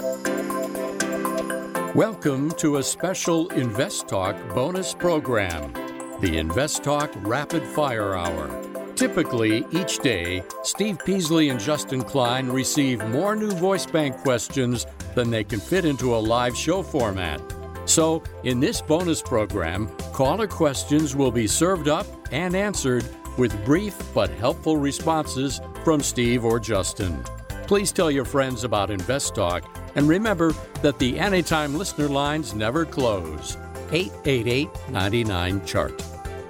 Welcome to a special Invest Talk bonus program, the Invest Talk Rapid Fire Hour. Typically, each day, Steve Peasley and Justin Klein receive more new voice bank questions than they can fit into a live show format. So, in this bonus program, caller questions will be served up and answered with brief but helpful responses from Steve or Justin. Please tell your friends about Invest Talk, and remember that the Anytime listener lines never close. 888-99-CHART.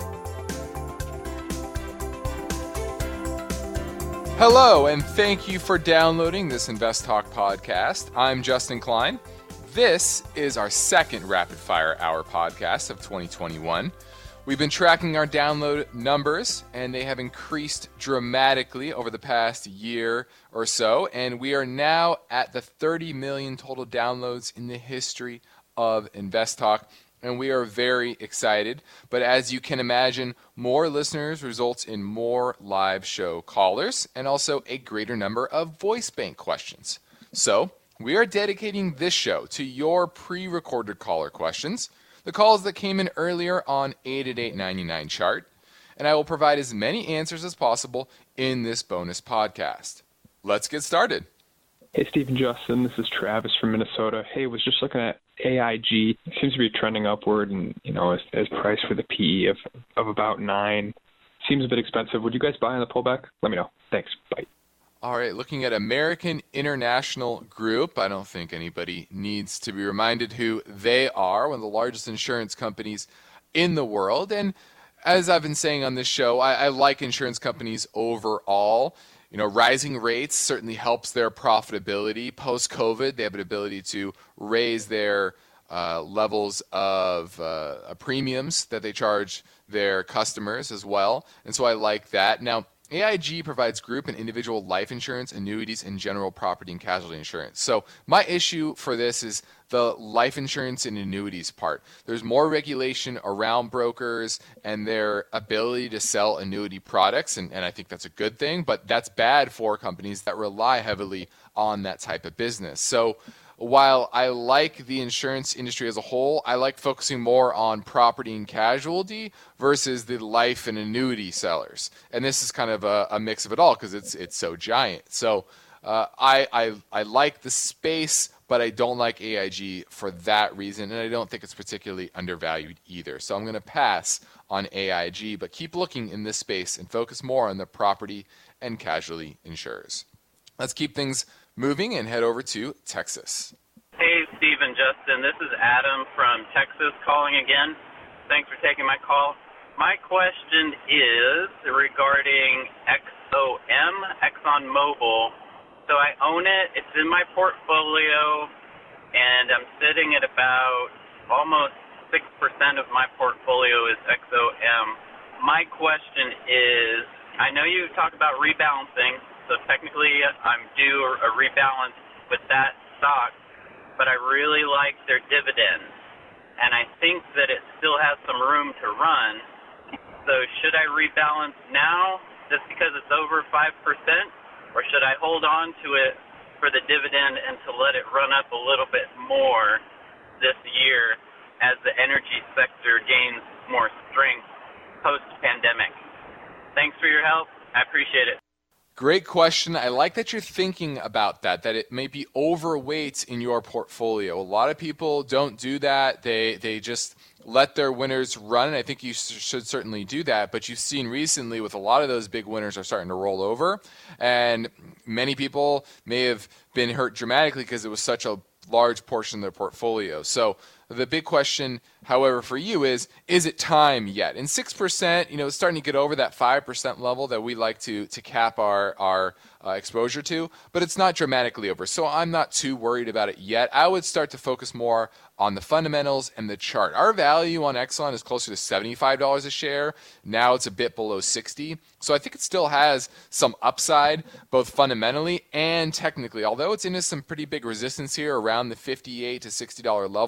Hello, and thank you for downloading this Invest Talk podcast. I'm Justin Klein. This is our second Rapid Fire Hour podcast of 2021. We've been tracking our download numbers, and they have increased dramatically over the past year or so, and we are now at the 30 million total downloads in the history of Invest Talk, and we are very excited. But as you can imagine, more listeners results in more live show callers and also a greater number of voice bank questions. So we are dedicating this show to your pre-recorded caller questions, the calls that came in earlier on 888-99-CHART, and I will provide as many answers as possible in this bonus podcast. Let's get started. Hey, Steve and Justin, this is Travis from Minnesota. Hey, was just looking at AIG. It seems to be trending upward, and as priced with a PE of about 9. Seems a bit expensive. Would you guys buy on the pullback? Let me know. Thanks. Bye. All right, looking at American International Group, I don't think anybody needs to be reminded who they are, one of the largest insurance companies in the world. And as I've been saying on this show, I like insurance companies overall. Rising rates certainly helps their profitability. Post-COVID, they have an ability to raise their levels of premiums that they charge their customers as well. And so I like that. Now, AIG provides group and individual life insurance, annuities, and general property and casualty insurance. So my issue for this is the life insurance and annuities part. There's more regulation around brokers and their ability to sell annuity products, and I think that's a good thing, but that's bad for companies that rely heavily on that type of business. So while I like the insurance industry as a whole, I like focusing more on property and casualty versus the life and annuity sellers. And this is kind of a mix of it all because it's so giant. So I like the space, but I don't like AIG for that reason, and I don't think it's particularly undervalued either. So I'm going to pass on AIG, but keep looking in this space and focus more on the property and casualty insurers. Let's keep things moving and head over to Texas. Hey, Steve and Justin. This is Adam from Texas calling again. Thanks for taking my call. My question is regarding XOM, ExxonMobil. So I own it. It's in my portfolio, and I'm sitting at about almost 6% of my portfolio is XOM. My question is, I know you talk about rebalancing, so technically I'm due a rebalance with that stock, but I really like their dividends, and I think that it still has some room to run. So should I rebalance now just because it's over 5%, or should I hold on to it for the dividend and to let it run up a little bit more this year as the energy sector gains more strength post-pandemic? Thanks for your help. I appreciate it. Great question. I like that you're thinking about that it may be overweight in your portfolio. A lot of people don't do that. They just let their winners run, and I think you should certainly do that. But you've seen recently with a lot of those big winners are starting to roll over, and many people may have been hurt dramatically because it was such a large portion of their portfolio. So the big question, however, for you is it time yet? And 6%, it's starting to get over that 5% level that we like to cap our exposure to, but it's not dramatically over. So I'm not too worried about it yet. I would start to focus more on the fundamentals and the chart. Our value on Exxon is closer to $75 a share. Now it's a bit below 60. So I think it still has some upside, both fundamentally and technically. Although it's into some pretty big resistance here around the $58 to $60 level,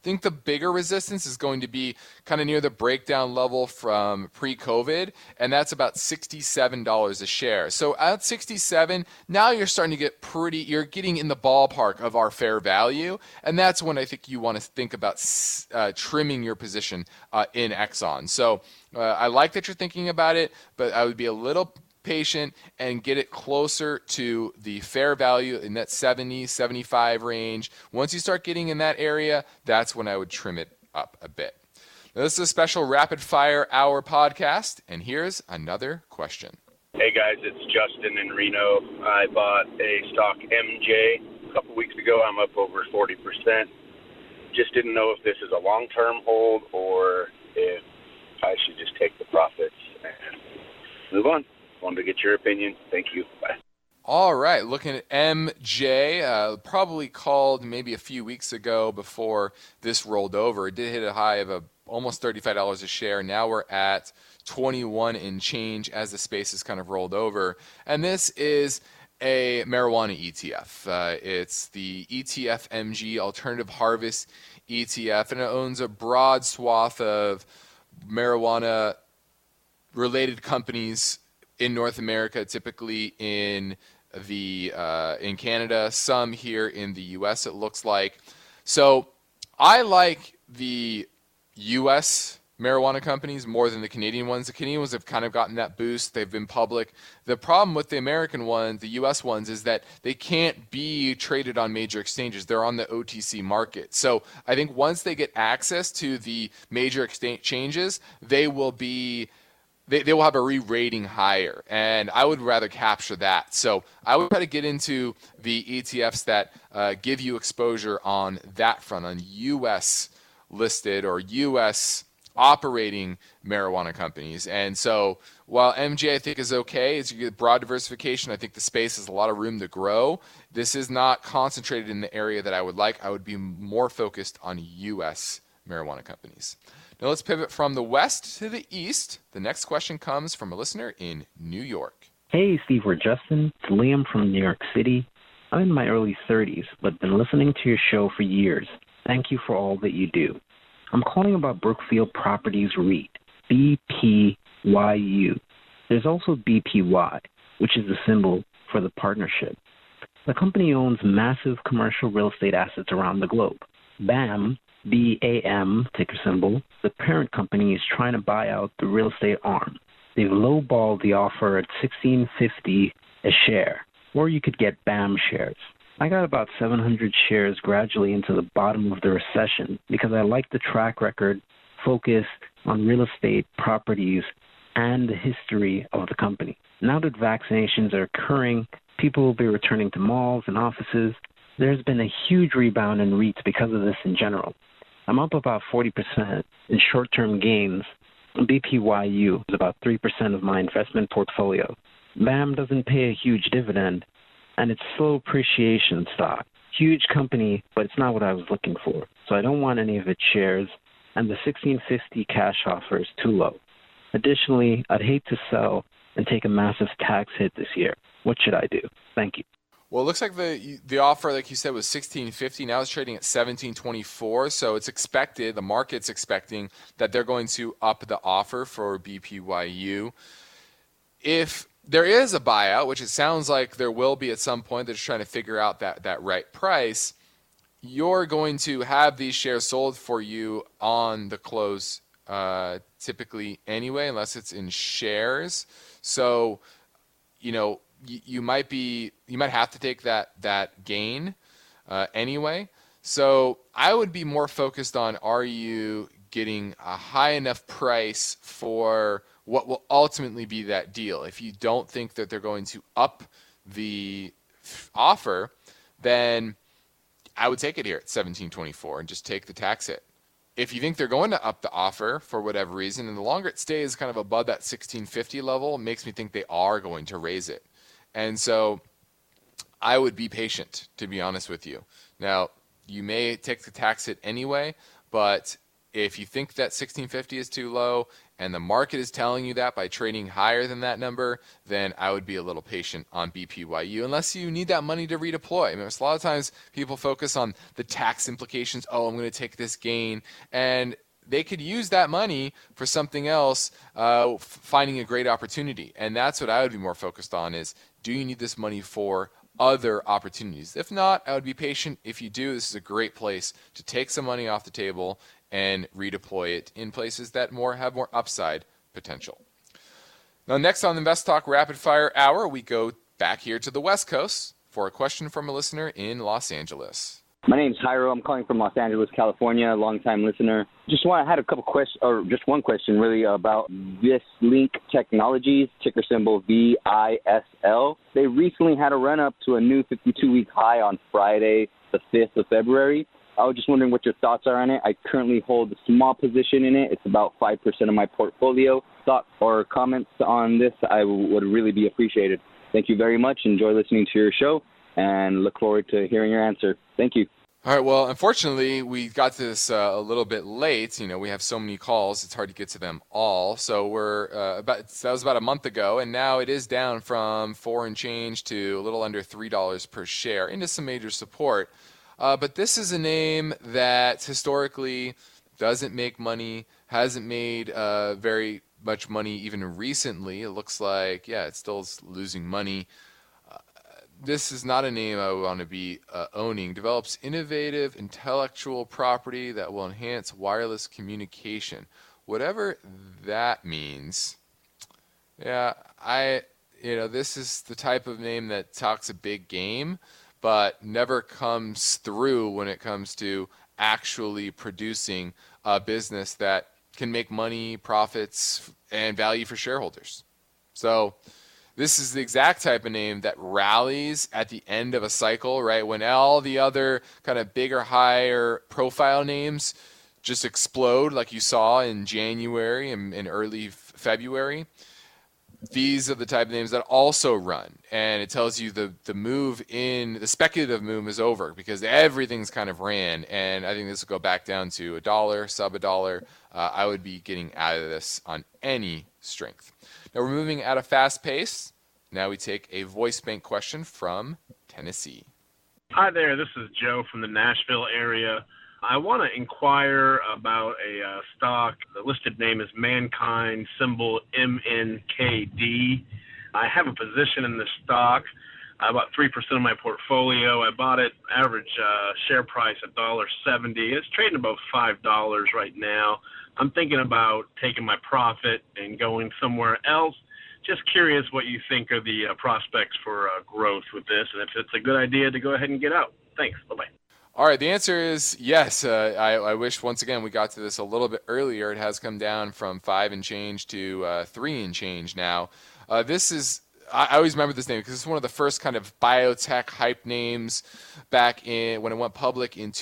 think the bigger resistance is going to be kind of near the breakdown level from pre-COVID, and that's about $67 a share. So at 67, now you're starting to get you're getting in the ballpark of our fair value, and that's when I think you want to think about trimming your position in Exxon. So I like that you're thinking about it, but I would be a little patient and get it closer to the fair value in that 70, 75 range. Once you start getting in that area, that's when I would trim it up a bit. Now, this is a special Rapid Fire Hour podcast, and here's another question. Hey guys, it's Justin in Reno. I bought a stock MJ a couple weeks ago. I'm up over 40%. Just didn't know if this is a long-term hold or if I should just take the profits and move on. Wanted to get your opinion. Thank you. Bye. All right, looking at MJ, probably called maybe a few weeks ago before this rolled over. It did hit a high of almost $35 a share. Now we're at 21 and change as the space has kind of rolled over. And this is a marijuana ETF. It's the ETF MG Alternative Harvest ETF, and it owns a broad swath of marijuana-related companies in North America, typically in Canada, some here in the U.S. it looks like. So I like the U.S. marijuana companies more than the Canadian ones. The Canadian ones have kind of gotten that boost. They've been public. The problem with the American ones, the U.S. ones, is that they can't be traded on major exchanges. They're on the OTC market. So I think once they get access to the major exchanges, they will have a re-rating higher, and I would rather capture that. So I would try to get into the ETFs that give you exposure on that front, on U.S. listed or U.S. operating marijuana companies. And so while MJ I think is okay, as you get broad diversification, I think the space has a lot of room to grow. This is not concentrated in the area that I would like. I would be more focused on U.S. marijuana companies. Now let's pivot from the west to the east. The next question comes from a listener in New York. Hey, Steve or Justin. It's Liam from New York City. I'm in my early 30s, but been listening to your show for years. Thank you for all that you do. I'm calling about Brookfield Properties REIT, BPYU. There's also BPY, which is the symbol for the partnership. The company owns massive commercial real estate assets around the globe. BAM, BAM, ticker symbol, the parent company is trying to buy out the real estate arm. They've lowballed the offer at $16.50 a share, or you could get BAM shares. I got about 700 shares gradually into the bottom of the recession because I like the track record, focus on real estate properties, and the history of the company. Now that vaccinations are occurring, people will be returning to malls and offices. There's been a huge rebound in REITs because of this in general. I'm up about 40% in short-term gains. BPYU is about 3% of my investment portfolio. BAM doesn't pay a huge dividend, and it's slow appreciation stock. Huge company, but it's not what I was looking for. So I don't want any of its shares, and the $16.50 cash offer is too low. Additionally, I'd hate to sell and take a massive tax hit this year. What should I do? Thank you. Well, it looks like the offer, like you said, was $16.50. Now it's trading at $17.24. So it's expected, the market's expecting that they're going to up the offer for BPYU. If there is a buyout, which it sounds like there will be at some point, they're just trying to figure out that right price, you're going to have these shares sold for you on the close typically anyway, unless it's in shares. So, you might have to take that gain anyway. So I would be more focused on, are you getting a high enough price for what will ultimately be that deal? If you don't think that they're going to up the offer, then I would take it here at $17.24 and just take the tax hit. If you think they're going to up the offer for whatever reason, and the longer it stays kind of above that $16.50 level, it makes me think they are going to raise it. And so I would be patient, to be honest with you. Now, you may take the tax hit anyway, but if you think that $16.50 is too low and the market is telling you that by trading higher than that number, then I would be a little patient on BPYU unless you need that money to redeploy. I mean, a lot of times people focus on the tax implications. Oh, I'm going to take this gain, and they could use that money for something else, finding a great opportunity. And that's what I would be more focused on is, do you need this money for other opportunities? If not, I would be patient. If you do, this is a great place to take some money off the table and redeploy it in places that have more upside potential. Now, next on the Invest Talk Rapid Fire Hour, we go back here to the West Coast for a question from a listener in Los Angeles. My name's Jairo. I'm calling from Los Angeles, California, a longtime listener. I had a couple questions, or just one question really, about Vislink Technologies, ticker symbol VISL. They recently had a run-up to a new 52-week high on Friday, the 5th of February. I was just wondering what your thoughts are on it. I currently hold a small position in it. It's about 5% of my portfolio. Thoughts or comments on this, I would really be appreciated. Thank you very much. Enjoy listening to your show and look forward to hearing your answer. Thank you. All right. Well, unfortunately, we got to this a little bit late. We have so many calls; it's hard to get to them all. So that was about a month ago, and now it is down from $4 and change to a little under $3 per share into some major support. But this is a name that historically doesn't make money, hasn't made very much money even recently. It looks like, it still is losing money. This is not a name I would want to be owning. Develops innovative intellectual property that will enhance wireless communication. Whatever that means. This is the type of name that talks a big game, but never comes through when it comes to actually producing a business that can make money, profits, and value for shareholders. So this is the exact type of name that rallies at the end of a cycle, right? When all the other kind of bigger, higher profile names just explode like you saw in January and in early February. These are the type of names that also run. And it tells you the speculative move is over because everything's kind of ran. And I think this will go back down to $1, sub $1. I would be getting out of this on any strength. Now we're moving at a fast pace. Now we take a voice bank question from Tennessee. Hi there, this is Joe from the Nashville area. I want to inquire about a stock. The listed name is Mankind, symbol MNKD. I have a position in this stock, about 3% of my portfolio. I bought it, average share price $1.70. It's trading about $5 right now. I'm thinking about taking my profit and going somewhere else. Just curious what you think are the prospects for growth with this, and if it's a good idea to go ahead and get out. Thanks. Bye-bye. All right, the answer is yes. I wish, once again, we got to this a little bit earlier. It has come down from 5 and change to 3 and change now. I always remember this name because it's one of the first kind of biotech hype names back when it went public in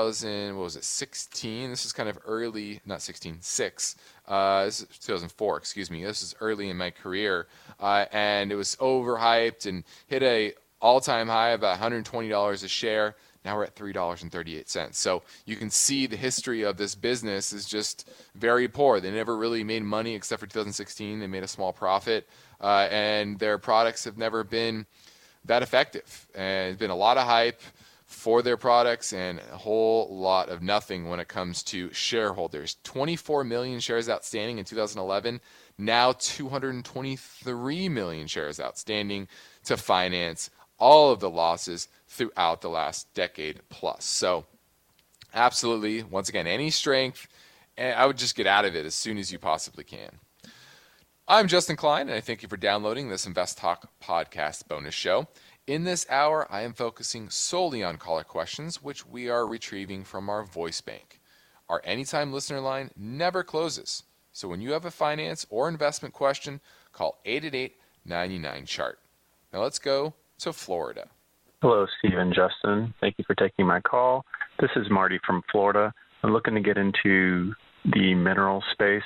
2016. This is kind of early, not 16, 6. This is 2004, excuse me. This is early in my career. And it was overhyped and hit a all-time high of about $120 a share. Now we're at $3.38. So you can see the history of this business is just very poor. They never really made money except for 2016. They made a small profit. And their products have never been that effective. And there's been a lot of hype for their products and a whole lot of nothing when it comes to shareholders. 24 million shares outstanding in 2011. Now 223 million shares outstanding to finance all of the losses throughout the last decade plus. So absolutely, once again, any strength, and I would just get out of it as soon as you possibly can. I'm Justin Klein, and I thank you for downloading this Invest Talk podcast bonus show. In this hour, I am focusing solely on caller questions, which we are retrieving from our voice bank. Our anytime listener line never closes. So when you have a finance or investment question, call 888-99-CHART. Now let's go to Florida. Hello, Steve and Justin. Thank you for taking my call. This is Marty from Florida. I'm looking to get into the mineral space,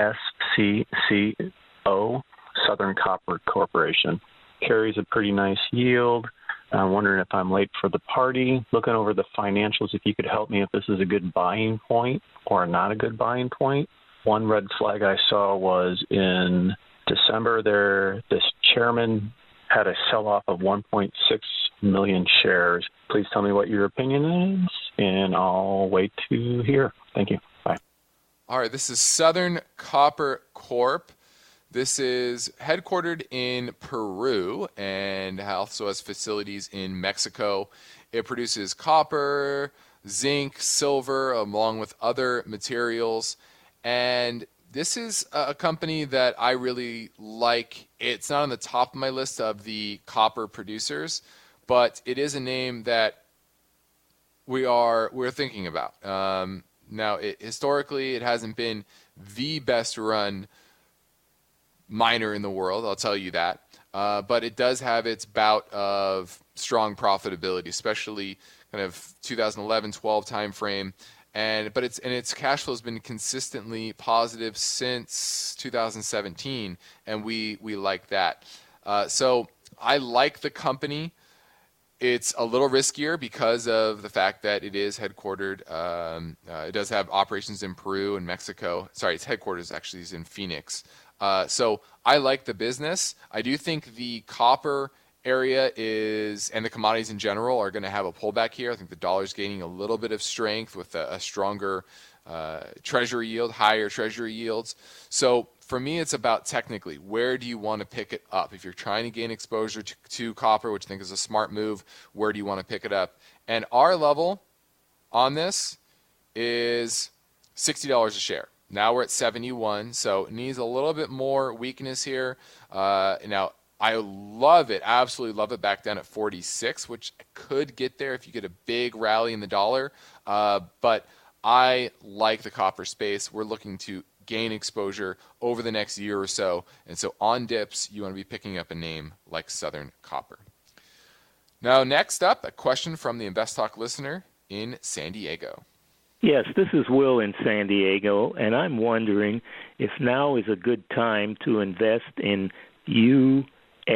SCCO, Southern Copper Corporation. Carries a pretty nice yield. I'm wondering if I'm late for the party. Looking over the financials, if you could help me if this is a good buying point or not a good buying point. One red flag I saw was in December this chairman had a sell-off of 1.6 million shares. Please tell me what your opinion is, and I'll wait to hear. Thank you. Bye. All right, this is Southern Copper Corp. This is headquartered in Peru and also has facilities in Mexico. It produces copper, zinc, silver, along with other materials. And this is a company that I really like. It's not on the top of my list of the copper producers, but it is a name that we're thinking about. Now, historically, it hasn't been the best run miner in the world, I'll tell you that. But it does have its bout of strong profitability, especially kind of 2011-12 timeframe. But its cash flow has been consistently positive since 2017, and we like that. So I like the company. It's a little riskier because of the fact that it is headquartered. It does have operations in Peru and Mexico. Sorry, its headquarters actually is in Phoenix. So I like the business. I do think the copper area and the commodities in general are going to have a pullback here. I think the dollar's gaining a little bit of strength with a stronger treasury yield, higher treasury yields. So for me, it's about technically, where do you want to pick it up? If you're trying to gain exposure to copper, which I think is a smart move, where do you want to pick it up? And our level on this is $60 a share. Now we're at 71, so it needs a little bit more weakness here. Now, I love it, absolutely love it back down at 46, which could get there if you get a big rally in the dollar. But I like the copper space. We're looking to gain exposure over the next year or so. And so on dips, you want to be picking up a name like Southern Copper. Now, next up, a question from the Invest Talk listener in San Diego. Yes, this is Will in San Diego, and I'm wondering if now is a good time to invest in USO.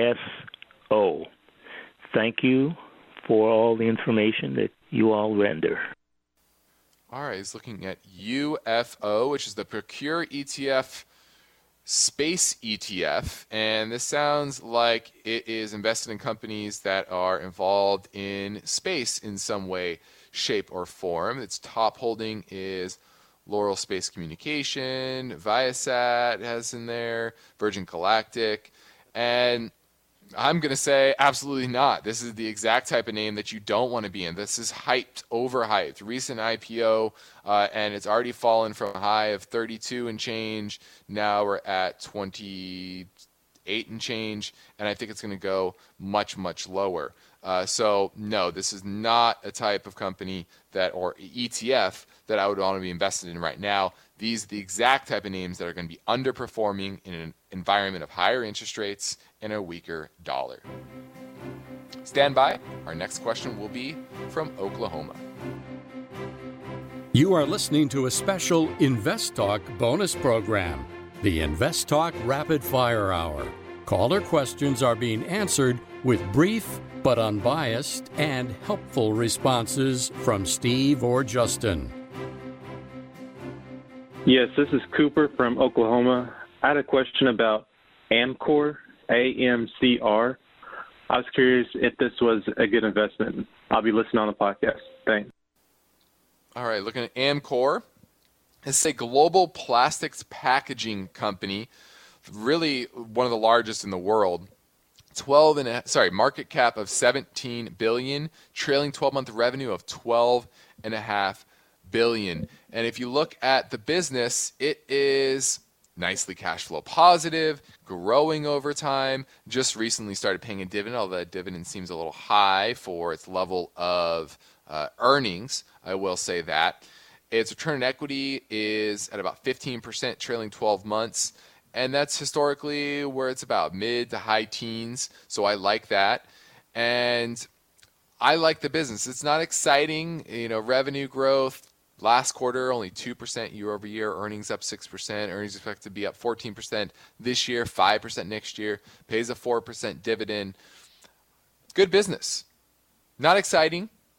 Thank you for all the information that you all render. All right, he's looking at UFO, which is the Procure ETF Space ETF, and this sounds like it is invested in companies that are involved in space in some way, shape, or form. Its top holding is Loral Space Communication, Viasat has in there, Virgin Galactic, and I'm going to say absolutely not. This is the exact type of name that you don't want to be in. This is hyped, overhyped, recent IPO, and it's already fallen from a high of 32 and change. Now we're at 28 and change, and I think it's going to go much, much lower. So no, this is not a type of company or ETF that I would want to be invested in right now. These are the exact type of names that are going to be underperforming in an environment of higher interest rates and a weaker dollar. Stand by. Our next question will be from Oklahoma. You are listening to a special Invest Talk bonus program, the Invest Talk Rapid Fire Hour. Caller questions are being answered with brief but unbiased and helpful responses from Steve or Justin. Yes, this is Cooper from Oklahoma. I had a question about Amcor, AMCR. I was curious if this was a good investment. I'll be listening on the podcast. Thanks. All right, looking at Amcor. It's a global plastics packaging company, really one of the largest in the world. Market cap of $17 billion, trailing 12-month revenue of $12.5 billion. And if you look at the business, it is nicely cash flow positive, growing over time, just recently started paying a dividend, although that dividend seems a little high for its level of earnings, I will say that. Its return on equity is at about 15% trailing 12 months, and that's historically where it's about mid to high teens, so I like that. And I like the business. It's not exciting, revenue growth. Last quarter, only 2% year over year, earnings up 6%, earnings expected to be up 14% this year, 5% next year, pays a 4% dividend. Good business. Not exciting,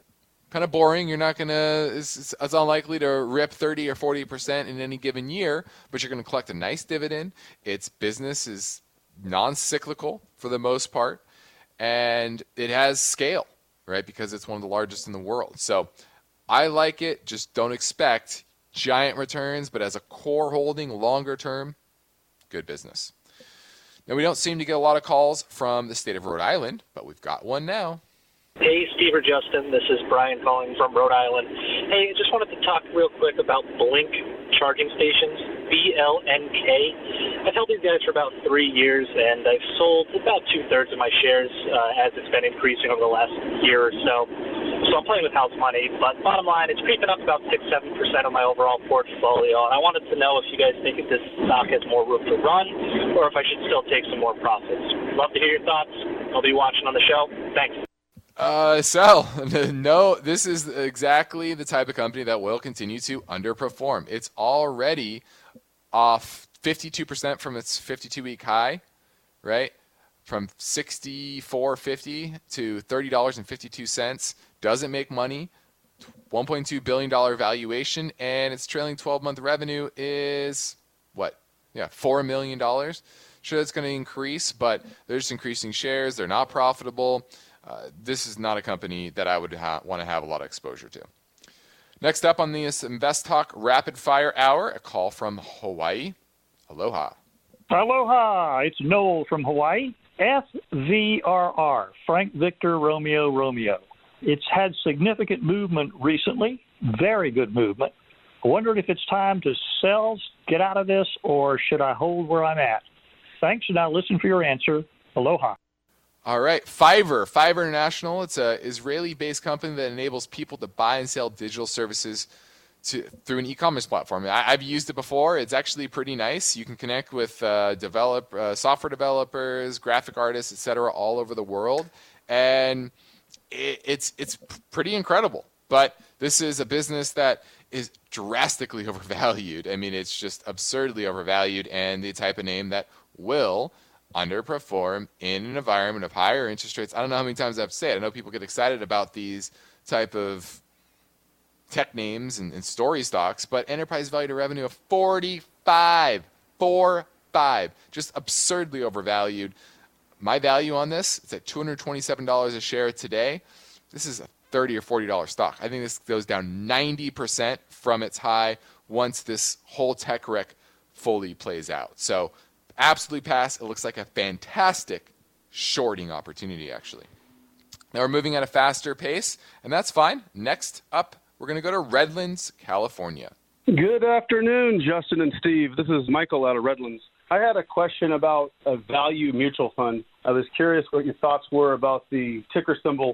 kind of boring. You're not going to, it's unlikely to rip 30 or 40% in any given year, but you're going to collect a nice dividend. Its business is non-cyclical for the most part, and it has scale, right? Because it's one of the largest in the world. So I like it. Just don't expect giant returns, but as a core holding, longer term, good business. Now, we don't seem to get a lot of calls from the state of Rhode Island, but we've got one now. Hey, Steve or Justin, this is Brian calling from Rhode Island. Hey, I just wanted to talk real quick about Blink charging stations, BLNK. I've held these guys for about 3 years, and I've sold about 2/3 of my shares as it's been increasing over the last year or so. So I'm playing with house money, but bottom line, it's creeping up about 6-7% of my overall portfolio, and I wanted to know if you guys think if this stock has more room to run, or if I should still take some more profits. Love to hear your thoughts. I'll be watching on the show. Thanks. No, this is exactly the type of company that will continue to underperform. It's already off 52% from its 52-week high, right? From $64.50 to $30.52. Doesn't make money. $1.2 billion valuation, and its trailing 12-month revenue is what? Yeah, $4 million. Sure, that's going to increase, but they're just increasing shares. They're not profitable. This is not a company that I would want to have a lot of exposure to. Next up on this Invest Talk Rapid Fire Hour, a call from Hawaii. Aloha. Aloha. It's Noel from Hawaii. FVRR, Frank Victor Romeo Romeo. It's had significant movement recently, very good movement. I wondered if it's time to sell, get out of this, or should I hold where I'm at? Thanks, and I'll listen for your answer. Aloha. All right, Fiverr International. It's an Israeli-based company that enables people to buy and sell digital services through an e-commerce platform. I've used it before. It's actually pretty nice. You can connect with software developers, graphic artists, etc., all over the world, and it's pretty incredible. But this is a business that is drastically overvalued. I mean, it's just absurdly overvalued, and the type of name that will underperform in an environment of higher interest rates. I don't know how many times I've said it. I know people get excited about these type of tech names and story stocks, but enterprise value to revenue of 45, just absurdly overvalued. My value on this is at $227 a share today. This is a $30 or $40 stock. I think this goes down 90% from its high once this whole tech wreck fully plays out. So absolutely pass. It looks like a fantastic shorting opportunity, actually. Now we're moving at a faster pace, and that's fine. Next up, we're going to go to Redlands, California. Good afternoon, Justin and Steve. This is Michael out of Redlands. I had a question about a value mutual fund. I was curious what your thoughts were about the ticker symbol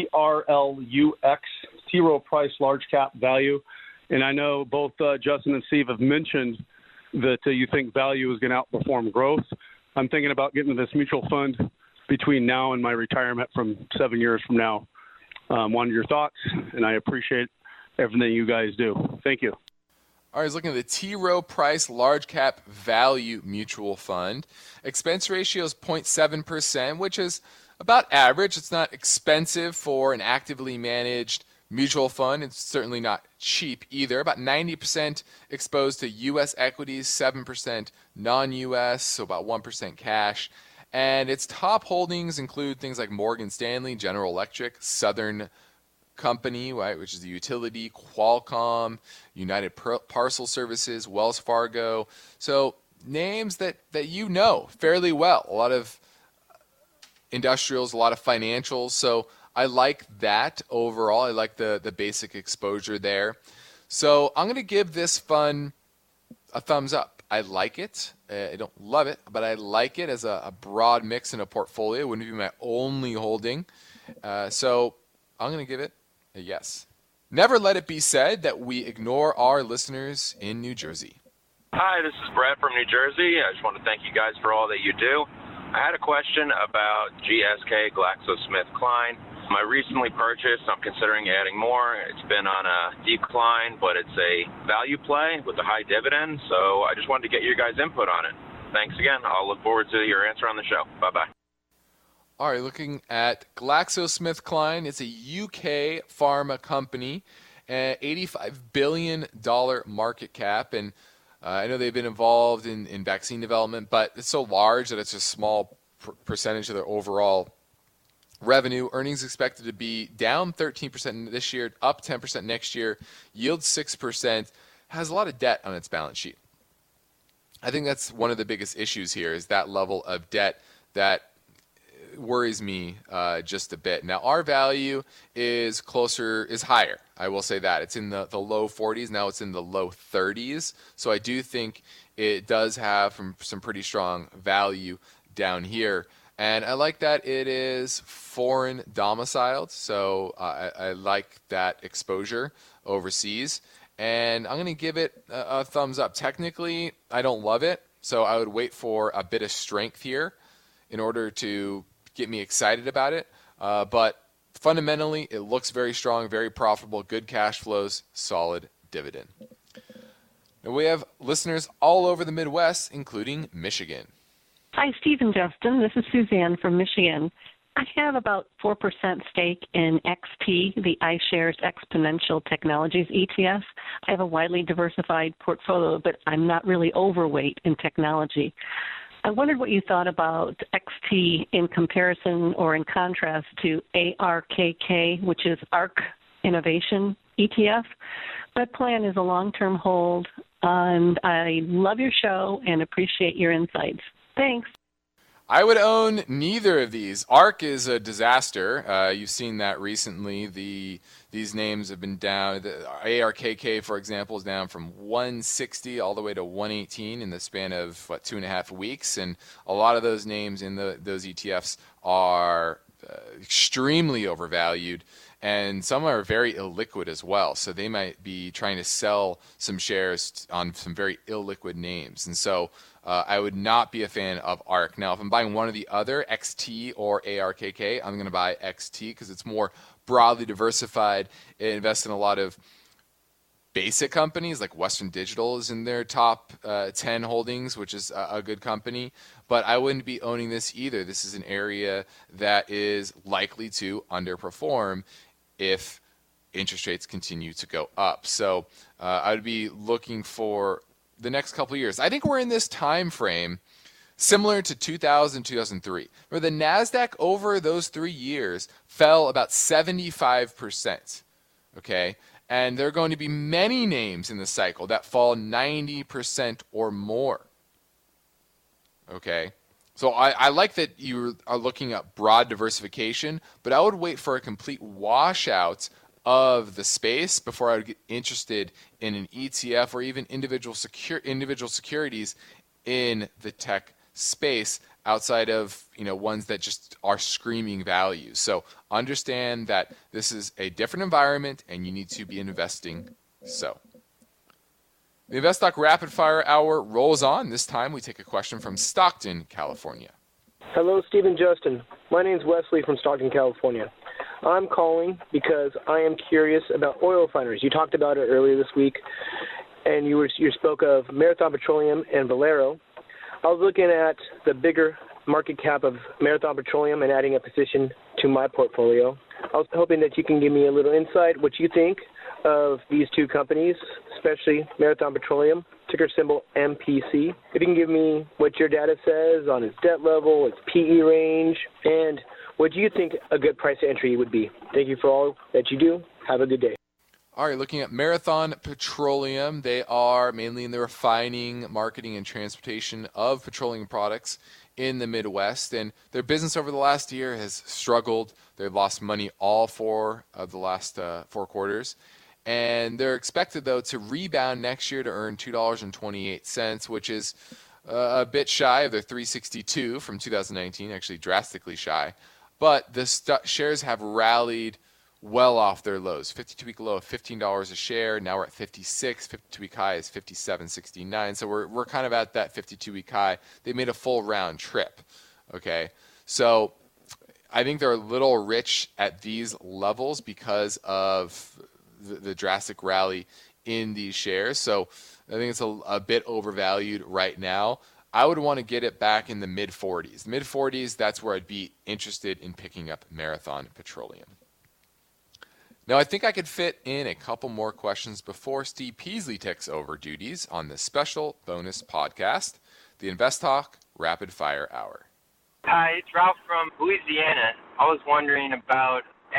TRLUX, T. Rowe Price Large Cap Value. And I know both Justin and Steve have mentioned that you think value is going to outperform growth. I'm thinking about getting this mutual fund between now and my retirement from 7 years from now. Wanted your thoughts, and I appreciate everything you guys do. Thank you. All right, I was looking at the T. Rowe Price Large Cap Value Mutual Fund. Expense ratio is 0.7%, which is about average. It's not expensive for an actively managed mutual fund. It's certainly not cheap either. About 90% exposed to U.S. equities, 7% non-U.S., so about 1% cash. And its top holdings include things like Morgan Stanley, General Electric, Southern Company, right, which is the utility, Qualcomm, United Parcel Services, Wells Fargo. So names that you know fairly well. A lot of industrials, a lot of financials. So I like that overall. I like the basic exposure there. So I'm going to give this fund a thumbs up. I like it. I don't love it, but I like it as a broad mix in a portfolio. It wouldn't be my only holding. So I'm going to give it a yes. Never let it be said that we ignore our listeners in New Jersey. Hi, this is Brett from New Jersey. I just want to thank you guys for all that you do. I had a question about GSK, GlaxoSmithKline. I recently purchased. I'm considering adding more. It's been on a decline, but it's a value play with a high dividend. So I just wanted to get your guys' input on it. Thanks again. I'll look forward to your answer on the show. Bye-bye. All right, looking at GlaxoSmithKline. It's a UK pharma company, $85 billion market cap. And I know they've been involved in vaccine development, but it's so large that it's a small percentage of their overall revenue. Earnings expected to be down 13% this year, up 10% next year, yield 6%, has a lot of debt on its balance sheet. I think that's one of the biggest issues here is that level of debt that worries me just a bit. Now, our value is higher. I will say that. It's in the low 40s. Now it's in the low 30s. So I do think it does have some pretty strong value down here. And I like that it is foreign domiciled. So I like that exposure overseas. And I'm going to give it a thumbs up. Technically, I don't love it. So I would wait for a bit of strength here in order to get me excited about it. But fundamentally, it looks very strong, very profitable, good cash flows, solid dividend. Now we have listeners all over the Midwest, including Michigan. Hi, Steve and Justin. This is Suzanne from Michigan. I have about 4% stake in XT, the iShares Exponential Technologies ETF. I have a widely diversified portfolio, but I'm not really overweight in technology. I wondered what you thought about XT in comparison or in contrast to ARKK, which is ARK Innovation ETF. My plan is a long-term hold, and I love your show and appreciate your insights. Thanks. I would own neither of these. ARK is a disaster. You've seen that recently. These names have been down. The ARKK, for example, is down from 160 all the way to 118 in the span of, 2.5 weeks. And a lot of those names in those ETFs are extremely overvalued. And some are very illiquid as well. So they might be trying to sell some shares on some very illiquid names. And so I would not be a fan of ARK. Now, if I'm buying one or the other, XT or ARKK, I'm going to buy XT because it's more broadly diversified. It invests in a lot of basic companies, like Western Digital is in their top 10 holdings, which is a good company. But I wouldn't be owning this either. This is an area that is likely to underperform if interest rates continue to go up. So I would be looking for the next couple of years. I think we're in this time frame similar to 2000, 2003, where the NASDAQ over those 3 years fell about 75%, okay? And there are going to be many names in the cycle that fall 90% or more, okay? So I like that you are looking at broad diversification, but I would wait for a complete washout of the space before I would get interested in an ETF or even individual securities in the tech space outside of ones that just are screaming value. So understand that this is a different environment and you need to be investing. So the InvestTalk Rapid Fire Hour rolls on. This time we take a question from Stockton, California. Hello, Steve and Justin. My name's Wesley from Stockton, California. I'm calling because I am curious about oil refineries. You talked about it earlier this week, and you spoke of Marathon Petroleum and Valero. I was looking at the bigger market cap of Marathon Petroleum and adding a position to my portfolio. I was hoping that you can give me a little insight what you think of these two companies, especially Marathon Petroleum, ticker symbol MPC. If you can give me what your data says on its debt level, its PE range, and what do you think a good price entry would be? Thank you for all that you do. Have a good day. All right, looking at Marathon Petroleum, they are mainly in the refining, marketing, and transportation of petroleum products in the Midwest. And their business over the last year has struggled. They've lost money all 4 of the last 4 quarters. And they're expected, though, to rebound next year to earn $2.28, which is a bit shy of their $3.62 from 2019, actually drastically shy. But the shares have rallied well off their lows. 52-week low of $15 a share. Now we're at 56. 52-week high is 57.69. So we're kind of at that 52-week high. They made a full round trip. Okay, so I think they're a little rich at these levels because of the drastic rally in these shares. So I think it's a bit overvalued right now. I would want to get it back in the mid-40s. Mid-40s, that's where I'd be interested in picking up Marathon Petroleum. Now, I think I could fit in a couple more questions before Steve Peasley takes over duties on this special bonus podcast, the Invest Talk Rapid Fire Hour. Hi, it's Ralph from Louisiana. I was wondering about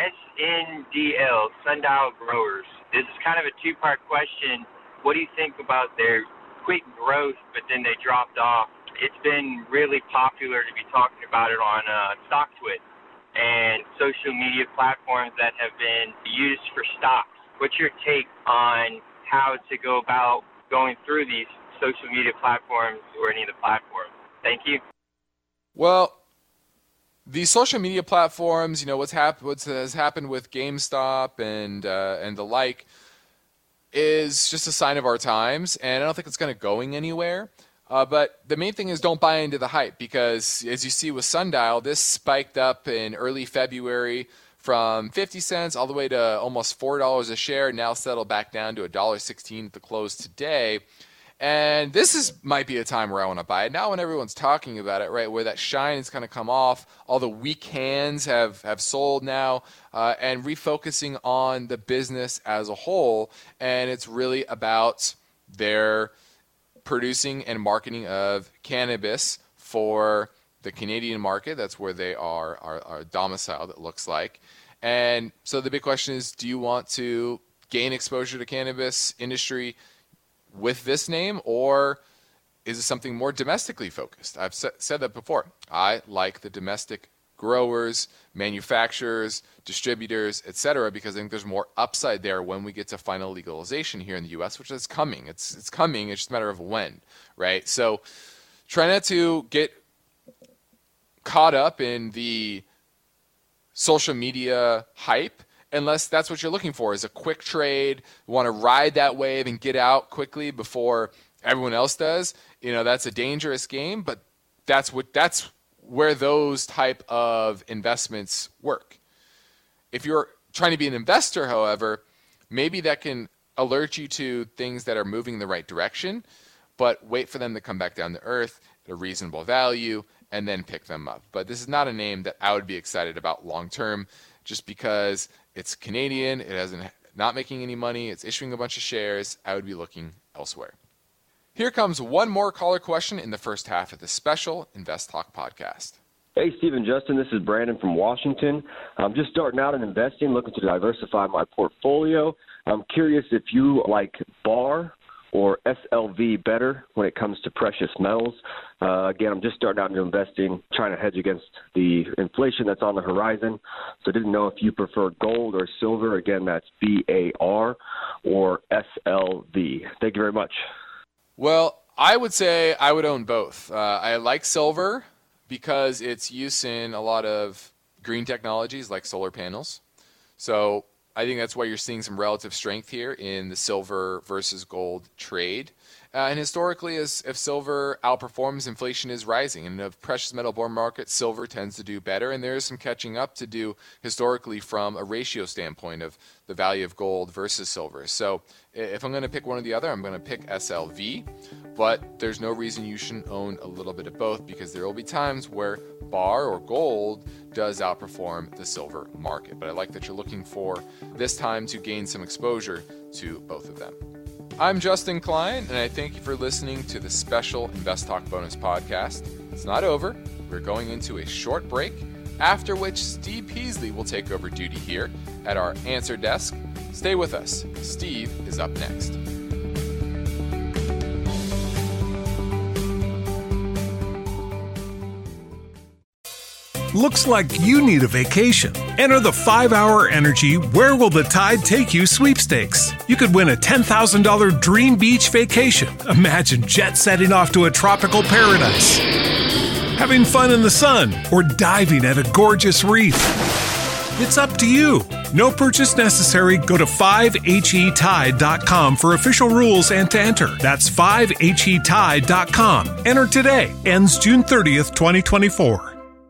SNDL, Sundial Growers. This is kind of a two-part question. What do you think about their quick growth, but then they dropped off? It's been really popular to be talking about it on StockTwit and social media platforms that have been used for stocks. What's your take on how to go about going through these social media platforms or any of the platforms? Thank you. Well, the social media platforms, what has happened with GameStop and the like is just a sign of our times, and I don't think it's going to go anywhere. But the main thing is don't buy into the hype, because as you see with Sundial, this spiked up in early February from 50 cents all the way to almost $4 a share, now settled back down to $1.16 at the close today. And this might be a time where I want to buy it. Now when everyone's talking about it, right, where that shine is going to come off, all the weak hands have sold now, and refocusing on the business as a whole. And it's really about their producing and marketing of cannabis for the Canadian market. That's where they are domiciled, it looks like. And so the big question is, do you want to gain exposure to cannabis industry with this name, or is it something more domestically focused? I've said that before. I like the domestic growers, manufacturers, distributors, etc., because I think there's more upside there when we get to final legalization here in the U.S., which is coming. It's coming. It's just a matter of when, right? So try not to get caught up in the social media hype, unless that's what you're looking for, is a quick trade. You want to ride that wave and get out quickly before everyone else does. That's a dangerous game, but that's where those type of investments work. If you're trying to be an investor, however, maybe that can alert you to things that are moving in the right direction, but wait for them to come back down to earth at a reasonable value and then pick them up. But this is not a name that I would be excited about long term, just because it's Canadian, not making any money, it's issuing a bunch of shares. I would be looking elsewhere. Here comes one more caller question in the first half of this special Invest Talk podcast. Hey, Steve and Justin, this is Brandon from Washington. I'm just starting out in investing, looking to diversify my portfolio. I'm curious if you like BAR or SLV better when it comes to precious metals. Again, I'm just starting out into investing, trying to hedge against the inflation that's on the horizon. So I didn't know if you prefer gold or silver. Again, that's BAR or SLV. Thank you very much. Well, I would say I would own both. I like silver because it's used in a lot of green technologies like solar panels. So I think that's why you're seeing some relative strength here in the silver versus gold trade. And historically, if silver outperforms, inflation is rising. And in a precious metal bull market, silver tends to do better. And there is some catching up to do historically from a ratio standpoint of the value of gold versus silver. So if I'm going to pick one or the other, I'm going to pick SLV. But there's no reason you shouldn't own a little bit of both, because there will be times where BAR or gold does outperform the silver market. But I like that you're looking for this time to gain some exposure to both of them. I'm Justin Klein, and I thank you for listening to the special Invest Talk bonus podcast. It's not over. We're going into a short break, after which Steve Peasley will take over duty here at our answer desk. Stay with us. Steve is up next. Looks like you need a vacation. Enter the 5-Hour Energy Where Will the Tide Take You sweepstakes. You could win a $10,000 dream beach vacation. Imagine jet setting off to a tropical paradise, having fun in the sun, or diving at a gorgeous reef. It's up to you. No purchase necessary. Go to 5HETide.com for official rules and to enter. That's 5HETide.com. Enter today. Ends June 30th, 2024.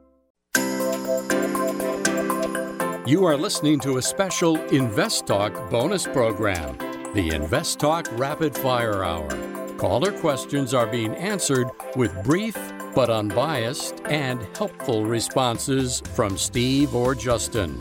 You are listening to a special Invest Talk bonus program, the Invest Talk Rapid Fire Hour. Caller questions are being answered with brief but unbiased and helpful responses from Steve or Justin.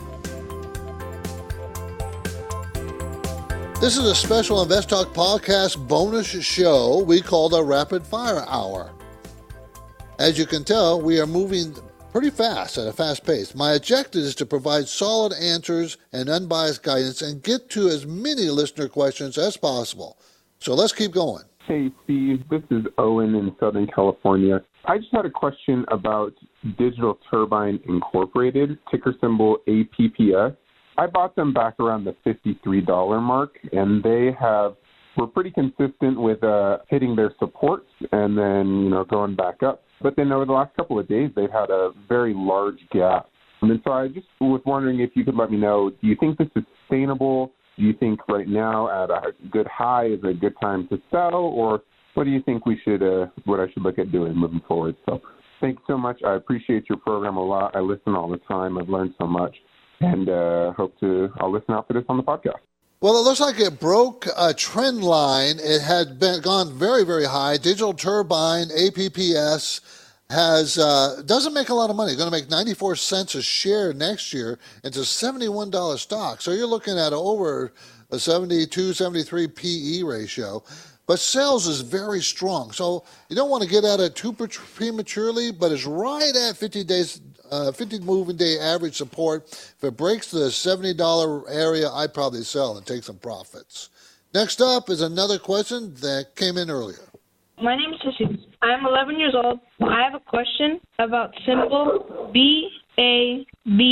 This is a special Invest Talk podcast bonus show we call the Rapid Fire Hour. As you can tell, we are moving pretty fast at a fast pace. My objective is to provide solid answers and unbiased guidance and get to as many listener questions as possible. So let's keep going. Hey, Steve. This is Owen in Southern California. I just had a question about Digital Turbine Incorporated, ticker symbol APPS. I bought them back around the $53 mark, and they were pretty consistent with hitting their supports and then, going back up. But then over the last couple of days, they've had a very large gap. And so I just was wondering if you could let me know, do you think this is sustainable? Do you think right now at a good high is a good time to sell, or what do you think what I should look at doing moving forward? So thank you so much. I appreciate your program a lot. I listen all the time. I've learned so much, and I'll listen out for this on the podcast. Well, it looks like it broke a trend line. It had gone very, very high. Digital Turbine, APPS, doesn't make a lot of money. Going to make 94 cents a share next year. It's a $71 stock. So you're looking at over a 72, 73 PE ratio. But sales is very strong. So you don't want to get at it too prematurely, but it's right at 50 moving day average support. If it breaks the $70 area, I'd probably sell and take some profits. Next up is another question that came in earlier. My name is Jesus. I am 11 years old. I have a question about symbol BABYF.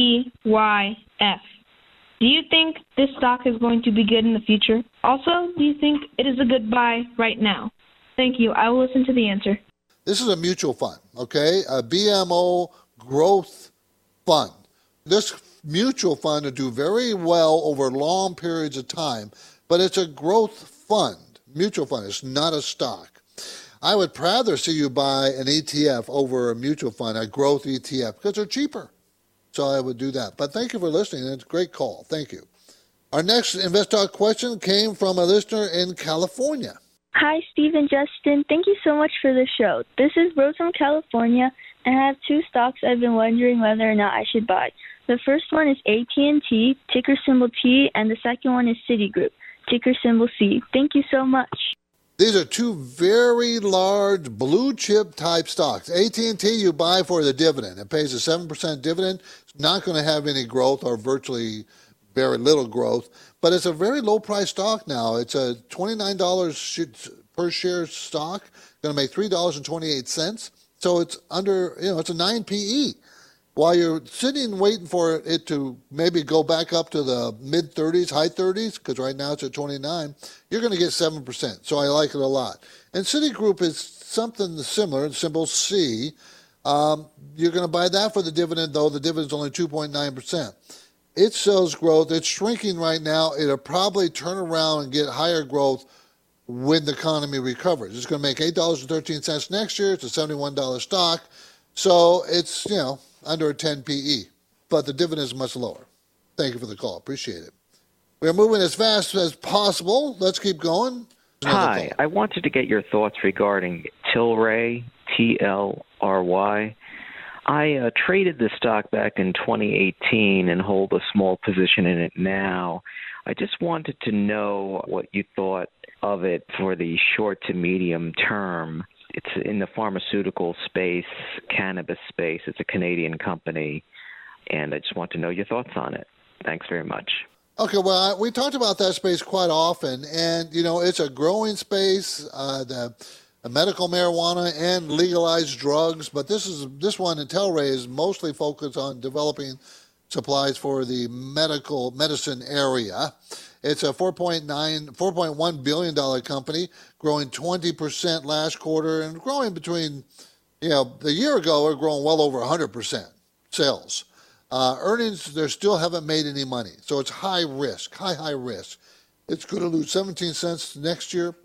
Do you think this stock is going to be good in the future? Also, do you think it is a good buy right now? Thank you. I will listen to the answer. This is a mutual fund, okay? A BMO growth fund. This mutual fund will do very well over long periods of time, but it's a growth fund, mutual fund. It's not a stock. I would rather see you buy an ETF over a mutual fund, a growth ETF, because they're cheaper. So I would do that. But thank you for listening. It's a great call. Thank you. Our next Invest Talk question came from a listener in California. Hi, Steve and Justin. Thank you so much for the show. This is Rose from California, and I have two stocks I've been wondering whether or not I should buy. The first one is AT&T, ticker symbol T, and the second one is Citigroup, ticker symbol C. Thank you so much. These are two very large blue chip type stocks. AT&T you buy for the dividend. It pays a 7% dividend. It's not going to have any growth or virtually very little growth, but it's a very low price stock now. It's a $29 per share stock, going to make $3.28. So it's it's a 9 PE. While you're sitting waiting for it to maybe go back up to the mid-30s, high 30s, because right now it's at 29, you're going to get 7%. So I like it a lot. And Citigroup is something similar, symbol C. You're going to buy that for the dividend, though. The dividend's only 2.9%. It shows growth. It's shrinking right now. It'll probably turn around and get higher growth when the economy recovers. It's going to make $8.13 next year. It's a $71 stock. So it's, under a 10 PE, but the dividend is much lower. Thank you for the call. Appreciate it. We're moving as fast as possible. Let's keep going. Hi, I wanted to get your thoughts regarding Tilray, TLRY. I traded the stock back in 2018 and hold a small position in it now. I just wanted to know what you thought of it for the short to medium term. It's in the pharmaceutical space, cannabis space. It's a Canadian company, and I just want to know your thoughts on it. Thanks very much. Okay, well, we talked about that space quite often, and, it's a growing space, the medical marijuana and legalized drugs, but this one in Tilray is mostly focused on developing supplies for the medicine area. It's a $4.1 billion company, growing 20% last quarter and growing between, a year ago, we're growing well over 100% sales. Earnings, they still haven't made any money. So it's high risk. It's going to lose 17 cents next year.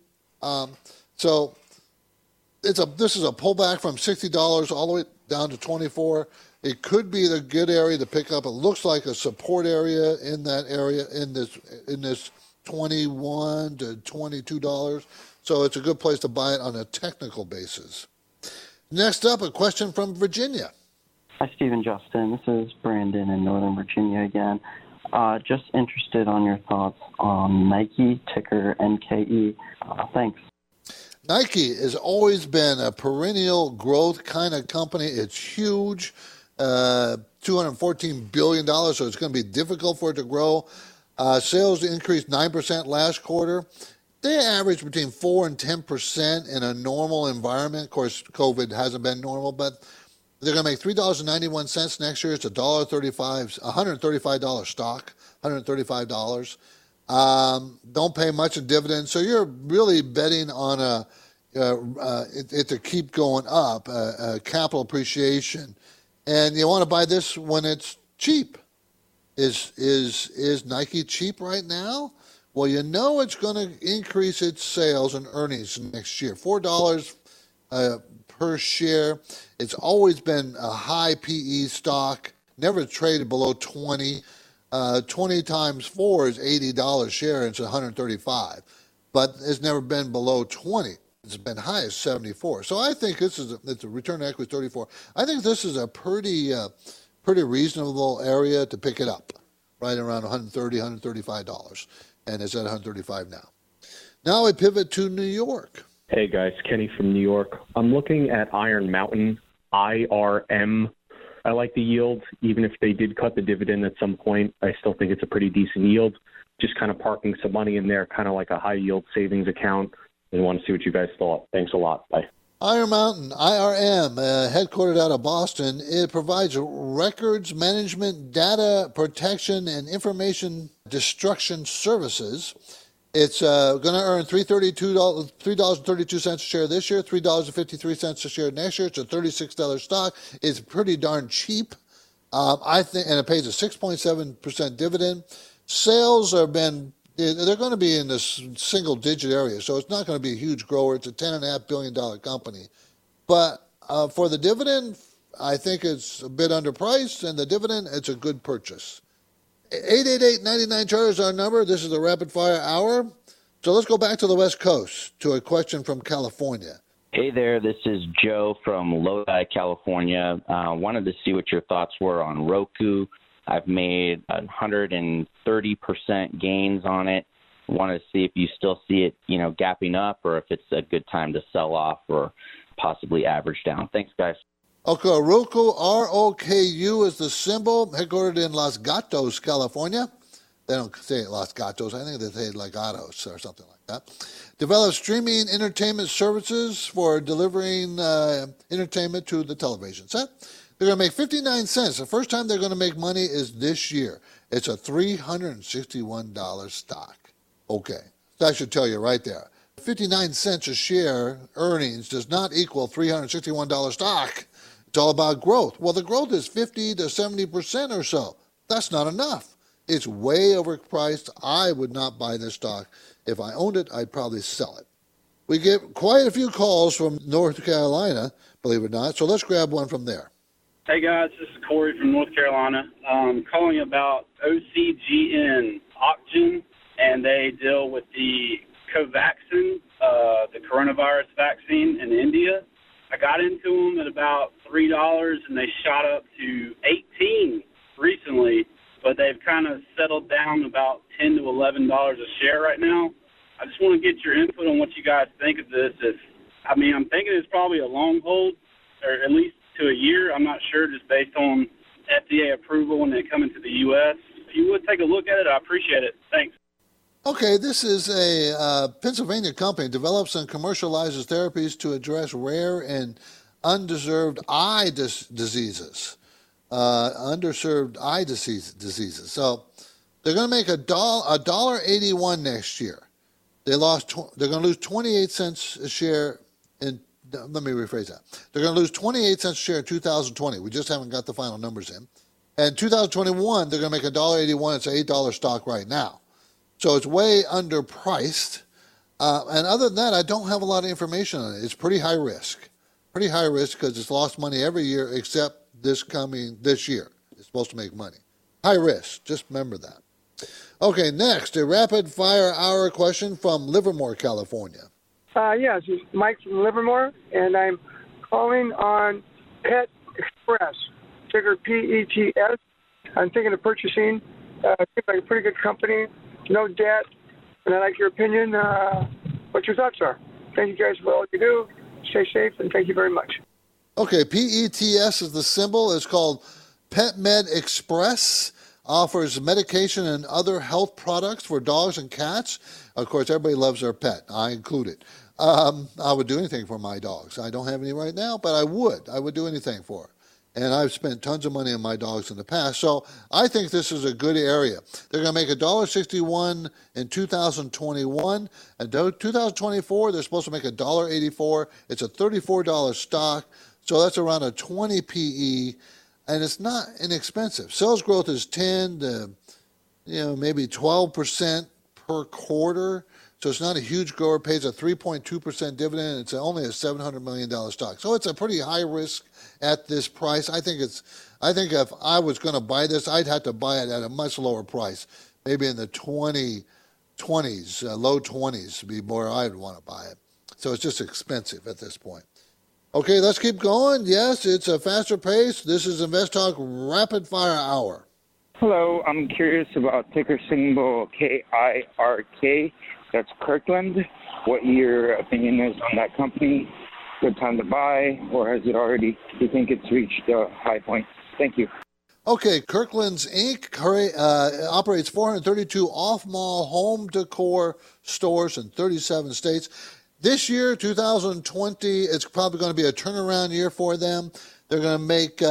So this is a pullback from $60 all the way down to $24. It could be the good area to pick up. It looks like a support area in that area in this $21 to $22. So it's a good place to buy it on a technical basis. Next up, a question from Virginia. Hi, Steve and Justin. This is Brandon in Northern Virginia again. Just interested on your thoughts on Nike, ticker NKE. Thanks. Nike has always been a perennial growth kind of company. It's huge, $214 billion, so it's going to be difficult for it to grow. Sales increased 9% last quarter. They average between 4 and 10% in a normal environment. Of course, COVID hasn't been normal, but they're going to make $3.91 next year. It's $135 stock, $135. Don't pay much in dividends, so you're really betting on it to keep going up, capital appreciation, and you want to buy this when it's cheap. Is Nike cheap right now? Well, you know it's going to increase its sales and earnings next year. $4 per share. It's always been a high PE stock, never traded below 20. 20 times 4 is $80 a share, and it's $135. But it's never been below 20. It's been high as 74. So I think it's a return on equity 34. I think this is a pretty reasonable area to pick it up, right around $130, $135. And it's at $135 now. Now I pivot to New York. Hey guys, Kenny from New York. I'm looking at Iron Mountain, IRM. I like the yield. Even if they did cut the dividend at some point, I still think it's a pretty decent yield. Just kind of parking some money in there, kind of like a high yield savings account, and want to see what you guys thought. Thanks a lot. Bye. Iron Mountain, IRM, headquartered out of Boston. It provides records management, data protection, and information destruction services. It's going to earn $3.32 a share this year, $3.53 a share next year. It's a $36 stock. It's pretty darn cheap, I think, and it pays a 6.7% dividend. Sales they're going to be in this single-digit area, so it's not going to be a huge grower. It's a $10.5 billion company. But for the dividend, I think it's a bit underpriced, and the dividend, it's a good purchase. 888-99-CHART is our number. This is the Rapid Fire Hour. So let's go back to the West Coast to a question from California. Hey there, this is Joe from Lodi, California. Wanted to see what your thoughts were on Roku. I've made 130% gains on it. Wanted to see if you still see it, gapping up, or if it's a good time to sell off or possibly average down. Thanks, guys. Okay, Roku, ROKU is the symbol, headquartered in Los Gatos, California. They don't say Los Gatos. I think they say Lagatos or something like that. Develops streaming entertainment services for delivering entertainment to the television set. They're going to make 59 cents. The first time they're going to make money is this year. It's a $361 stock. Okay, that should tell you right there. 59 cents a share earnings does not equal $361 stock. It's all about growth. Well, the growth is 50 to 70% or so. That's not enough. It's way overpriced. I would not buy this stock. If I owned it, I'd probably sell it. We get quite a few calls from North Carolina, believe it or not, so let's grab one from there. Hey guys, this is Corey from North Carolina. Calling about OCGN Oxygen, and they deal with the Covaxin, the coronavirus vaccine in India. I got into them at about $3, and they shot up to $18 recently, but they've kind of settled down about $10 to $11 a share right now. I just want to get your input on what you guys think of this. I'm thinking it's probably a long hold, or at least to a year. I'm not sure, just based on FDA approval when they come into the U.S. If you would take a look at it, I appreciate it. Thanks. Okay, this is a Pennsylvania company, develops and commercializes therapies to address rare and undeserved eye diseases. Underserved eye diseases. So they're going to make $1.81 next year. They're going to lose 28 cents a share in. Let me rephrase that. They're going to lose 28 cents a share in 2020. We just haven't got the final numbers in. And 2021, they're going to make $1.81. It's an $8 stock right now. So it's way underpriced. And other than that, I don't have a lot of information on it. It's pretty high risk. Pretty high risk because it's lost money every year except this year. It's supposed to make money. High risk. Just remember that. Okay, next, a rapid fire hour question from Livermore, California. Yes, it's Mike from Livermore, and I'm calling on Pet Express, ticker PETS. I'm thinking of purchasing. Seems like a pretty good company, no debt, and I'd like your opinion. What your thoughts are. Thank you guys for all you do. Stay safe, and thank you very much. Okay, PETS is the symbol. It's called PetMed Express. Offers medication and other health products for dogs and cats. Of course, everybody loves their pet, I included. I would do anything for my dogs. I don't have any right now, but I would. I would do anything for it. And I've spent tons of money on my dogs in the past. So I think this is a good area. They're going to make $1.61 in 2021. And 2024, they're supposed to make $1.84. It's a $34 stock. So that's around a 20 PE. And it's not inexpensive. Sales growth is 10 to, maybe 12% per quarter. So it's not a huge grower. It pays a 3.2% dividend. It's only a $700 million stock. So it's a pretty high risk at this price. I think if I was going to buy this, I'd have to buy it at a much lower price, maybe in the 20s, low 20s would be where I'd want to buy it. So it's just expensive at this point. Okay, let's keep going. Yes, it's a faster pace. This is Invest Talk Rapid Fire Hour. Hello, I'm curious about ticker symbol KIRK. That's Kirkland. What your opinion is on that company? Good time to buy, or has it already, do you think it's reached a high point? Thank you. Okay, Kirkland's Inc. Operates 432 off-mall home decor stores in 37 states. This year, 2020, it's probably going to be a turnaround year for them. They're going to make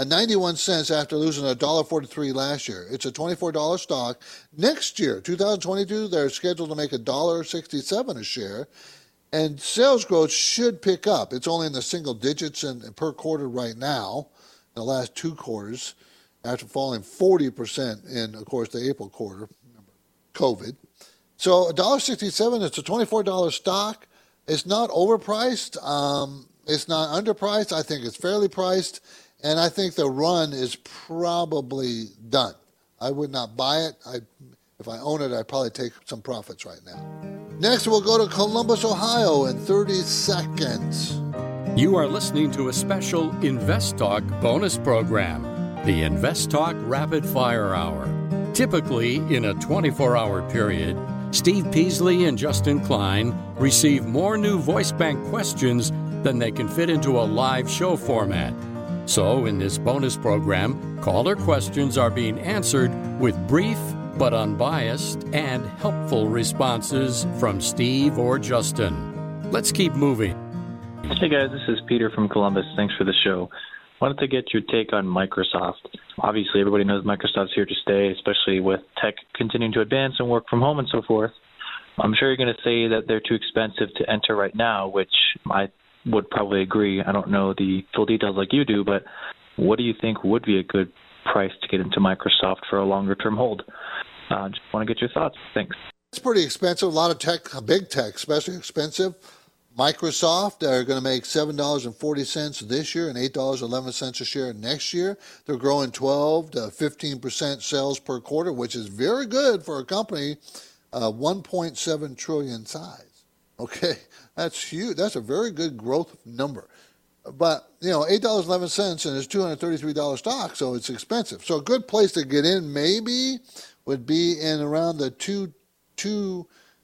91 cents after losing $1.43 last year. It's a $24 stock. Next year, 2022, they're scheduled to make $1.67 a share. And sales growth should pick up. It's only in the single digits per quarter right now, in the last 2 quarters, after falling 40% in, of course, the April quarter, COVID. So $1.67, it's a $24 stock. It's not overpriced. It's not underpriced. I think it's fairly priced. And I think the run is probably done. I would not buy it. If I own it, I'd probably take some profits right now. Next, we'll go to Columbus, Ohio in 30 seconds. You are listening to a special Invest Talk bonus program, the Invest Talk Rapid Fire Hour. Typically, in a 24-hour period, Steve Peasley and Justin Klein receive more new voice bank questions than they can fit into a live show format. So, in this bonus program, caller questions are being answered with brief but unbiased and helpful responses from Steve or Justin. Let's keep moving. Hey guys, this is Peter from Columbus. Thanks for the show. Wanted to get your take on Microsoft. Obviously, everybody knows Microsoft's here to stay, especially with tech continuing to advance and work from home and so forth. I'm sure you're going to say that they're too expensive to enter right now, which I would probably agree. I don't know the full details like you do, but what do you think would be a good price to get into Microsoft for a longer-term hold? Just want to get your thoughts. Thanks. It's pretty expensive. A lot of tech, big tech, especially expensive. Microsoft, they're going to make $7.40 this year and $8.11 a share next year. They're growing 12 to 15% sales per quarter, which is very good for a company 1.7 trillion size. Okay, that's huge. That's a very good growth number. But, $8.11 and it's $233 stock, so it's expensive. So a good place to get in maybe would be in around the 200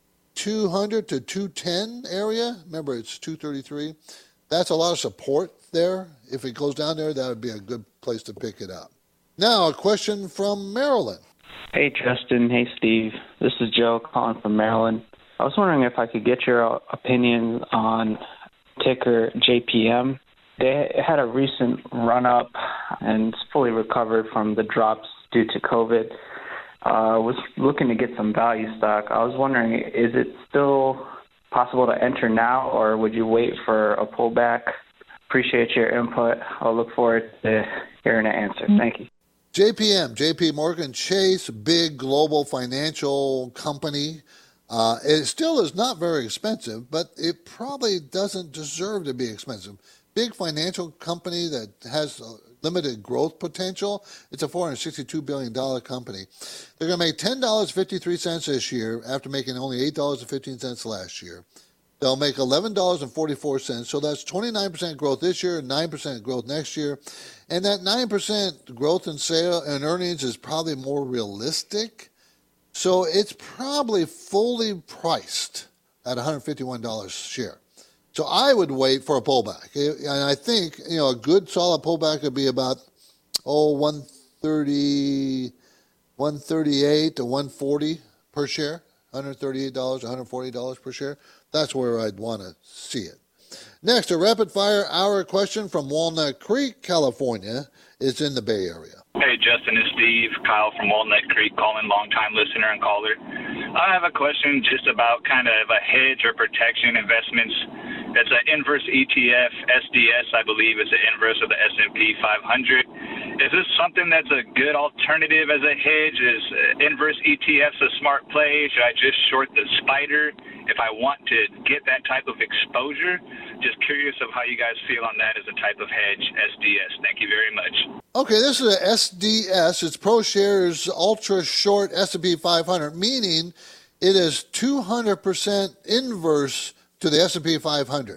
to 210 area. Remember, it's 233. That's a lot of support there. If it goes down there, that would be a good place to pick it up. Now, a question from Maryland. Hey, Justin. Hey, Steve. This is Joe calling from Maryland. I was wondering if I could get your opinion on ticker JPM. They had a recent run-up and fully recovered from the drops due to COVID. Was looking to get some value stock. I was wondering, is it still possible to enter now, or would you wait for a pullback? Appreciate your input. I'll look forward to hearing an answer. Thank you. JPM, JP Morgan Chase, big global financial company. It still is not very expensive, but it probably doesn't deserve to be expensive. Big financial company that has limited growth potential. It's a $462 billion company. They're going to make $10.53 this year after making only $8.15 last year. They'll make $11.44, so that's 29% growth this year, 9% growth next year. And that 9% growth in sale and earnings is probably more realistic. So it's probably fully priced at $151 a share. So I would wait for a pullback. And I think, a good solid pullback would be about, 138 to 140 per share, $138, $140 per share. That's where I'd want to see it. Next, a rapid-fire hour question from Walnut Creek, California, is in the Bay Area. Hey, Justin and Steve. Kyle from Walnut Creek calling, long-time listener and caller. I have a question just about kind of a hedge or protection investments. It's an inverse ETF, SDS, I believe. It's an inverse of the S&P 500. Is this something that's a good alternative as a hedge? Is inverse ETFs a smart play? Should I just short the SPDR if I want to get that type of exposure? Just curious of how you guys feel on that as a type of hedge, SDS. Thank you very much. Okay, this is a SDS. It's ProShares Ultra Short S&P 500, meaning it is 200% inverse to the S&P 500.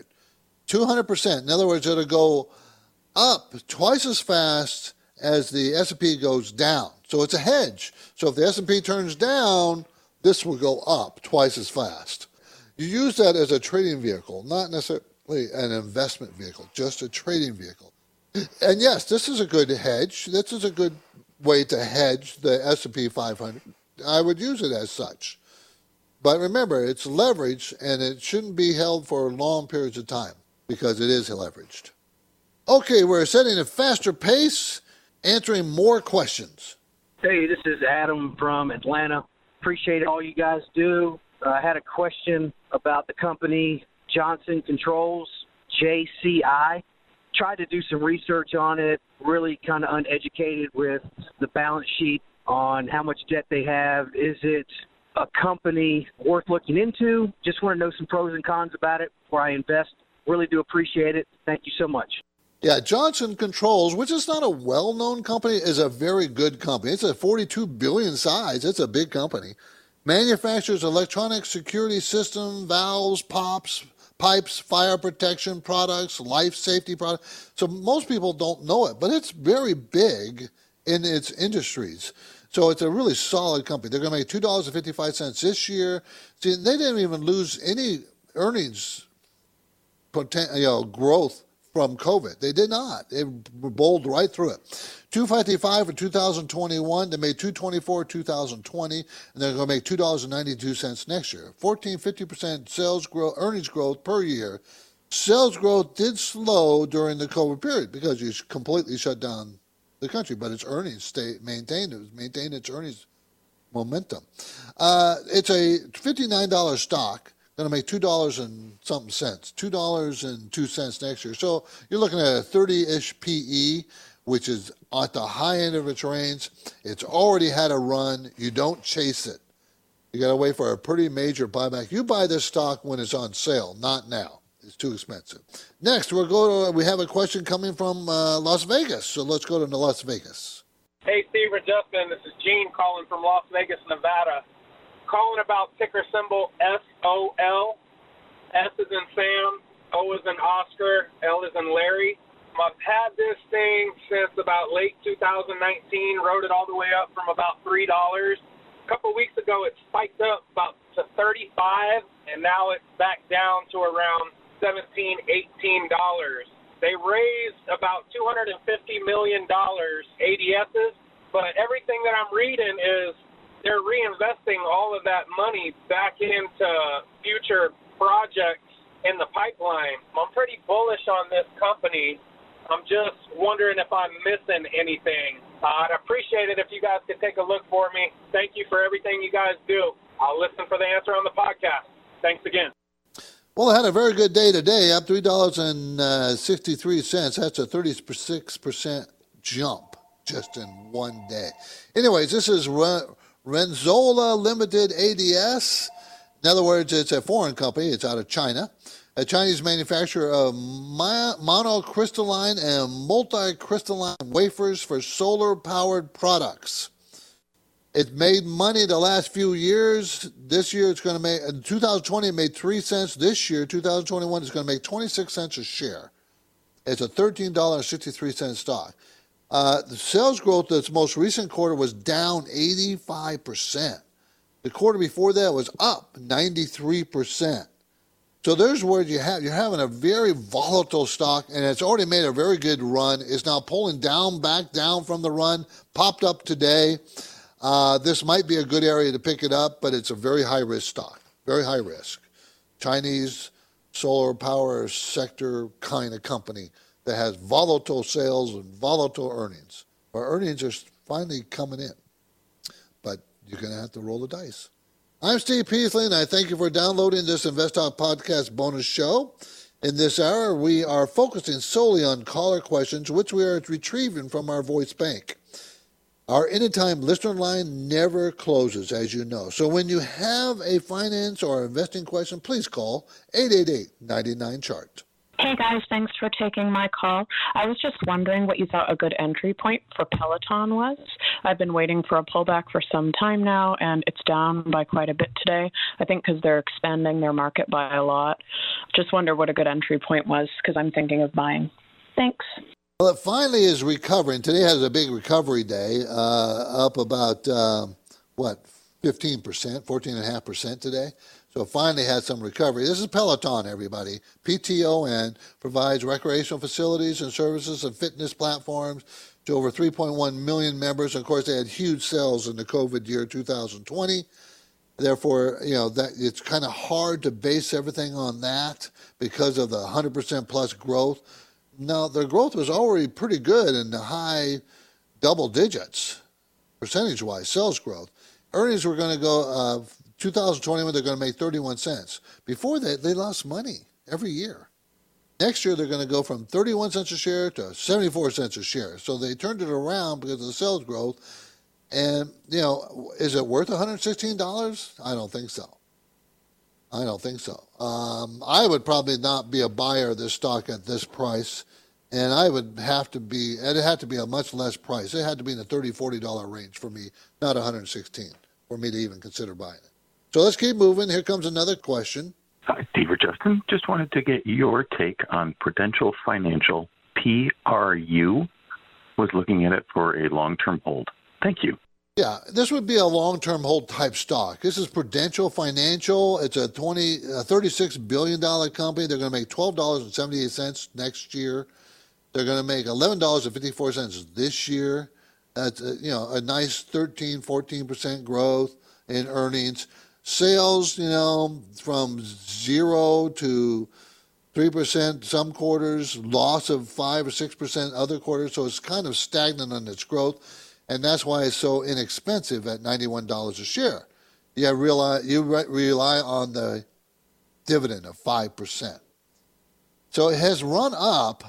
200%. In other words, it'll go up twice as fast as the S&P goes down. So it's a hedge. So if the S&P turns down, this will go up twice as fast. You use that as a trading vehicle, not necessarily an investment vehicle, just a trading vehicle. And yes, this is a good hedge. This is a good way to hedge the S&P 500. I would use it as such. But remember, it's leveraged, and it shouldn't be held for long periods of time because it is leveraged. Okay, we're setting a faster pace, answering more questions. Hey, this is Adam from Atlanta. Appreciate all you guys do. I had a question about the company Johnson Controls, JCI. Tried to do some research on it, really kind of uneducated with the balance sheet on how much debt they have. Is it a company worth looking into? Just want to know some pros and cons about it before I invest. Really do appreciate it. Thank you so much. Yeah, Johnson Controls, which is not a well-known company, is a very good company. It's a $42 billion size. It's a big company. Manufactures electronic security system, valves, pipes, fire protection products, life safety products. So most people don't know it, but it's very big in its industries. So it's a really solid company. They're going to make $2.55 this year. See, they didn't even lose any earnings growth from COVID. They did not. They bowled right through it. $2.55 for 2021. They made $2.24 2020, and they're going to make $2.92 next year. 50% sales growth, earnings growth per year. Sales growth did slow during the COVID period because you completely shut down the country, but its earnings maintained. It was maintained its earnings momentum. It's a $59 stock. Going to make $2 and something cents, $2.02 next year. So you're looking at a 30-ish PE, which is at the high end of its range. It's already had a run. You don't chase it. You got to wait for a pretty major buyback. You buy this stock when it's on sale, not now. It's too expensive. Next, we have a question coming from Las Vegas. So let's go to Las Vegas. Hey, Steve and Justin. This is Gene calling from Las Vegas, Nevada. Calling about ticker symbol SOL. S is in Sam, O is in Oscar, L is in Larry. I've had this thing since about late 2019, rode it all the way up from about $3. A couple weeks ago, it spiked up about to $35, and now it's back down to around $17, $18. They raised about $250 million ADSs, but everything that I'm reading is they're reinvesting all of that money back into future projects in the pipeline. I'm pretty bullish on this company. I'm just wondering if I'm missing anything. I'd appreciate it if you guys could take a look for me. Thank you for everything you guys do. I'll listen for the answer on the podcast. Thanks again. Well, it had a very good day today, up $3.63. That's a 36% jump just in one day. Anyways, this is Renzola Limited ADS. In other words, it's a foreign company. It's out of China. a Chinese manufacturer of monocrystalline and multicrystalline wafers for solar-powered products. It made money the last few years. This year it's going to make, in 2020 it made 3 cents. This year, 2021, it's going to make 26 cents a share. It's a $13.63 stock. The sales growth this most recent quarter was down 85%. The quarter before that was up 93%. So there's where you're having a very volatile stock, and it's already made a very good run. It's now pulling back down from the run, popped up today. This might be a good area to pick it up, but it's a very high-risk stock, very high risk. Chinese solar power sector kind of company that has volatile sales and volatile earnings. Our earnings are finally coming in, but you're going to have to roll the dice. I'm Steve Peasley, and I thank you for downloading this Invest Talk podcast bonus show. In this hour, we are focusing solely on caller questions, which we are retrieving from our voice bank. Our anytime listener line never closes, as you know. So when you have a finance or investing question, please call 888-99-CHART. Hey guys, thanks for taking my call. I was just wondering what you thought a good entry point for Peloton was. I've been waiting for a pullback for some time now, and it's down by quite a bit today. I think because they're expanding their market by a lot. Just wonder what a good entry point was because I'm thinking of buying. Thanks. Well, it finally is recovering. Today has a big recovery day, up about, 15%, 14.5% today. So it finally had some recovery. This is Peloton, everybody. PTON provides recreational facilities and services and fitness platforms to over 3.1 million members. Of course, they had huge sales in the COVID year 2020. Therefore, that it's kind of hard to base everything on that because of the 100% plus growth. Now, their growth was already pretty good in the high double digits, percentage-wise, sales growth. Earnings were going to go, 2021, they're going to make 31 cents. Before that, they lost money every year. Next year, they're going to go from 31 cents a share to 74 cents a share. So they turned it around because of the sales growth. And, is it worth $116? I don't think so. I would probably not be a buyer of this stock at this price. And it'd have to be a much less price. It had to be in the $30, $40 range for me, not $116 for me to even consider buying it. So let's keep moving. Here comes another question. Hi, Steve or Justin. Just wanted to get your take on Prudential Financial, PRU. Was looking at it for a long-term hold. Thank you. Yeah, this would be a long-term hold type stock. This is Prudential Financial. It's a $36 billion company. They're going to make $12.78 next year. They're going to make $11.54 this year. That's a nice 13, 14% growth in earnings. Sales, from 0 to 3% some quarters, loss of 5 or 6% other quarters. So it's kind of stagnant on its growth, and that's why it's so inexpensive at $91 a share. You rely on the dividend of 5%. So it has run up,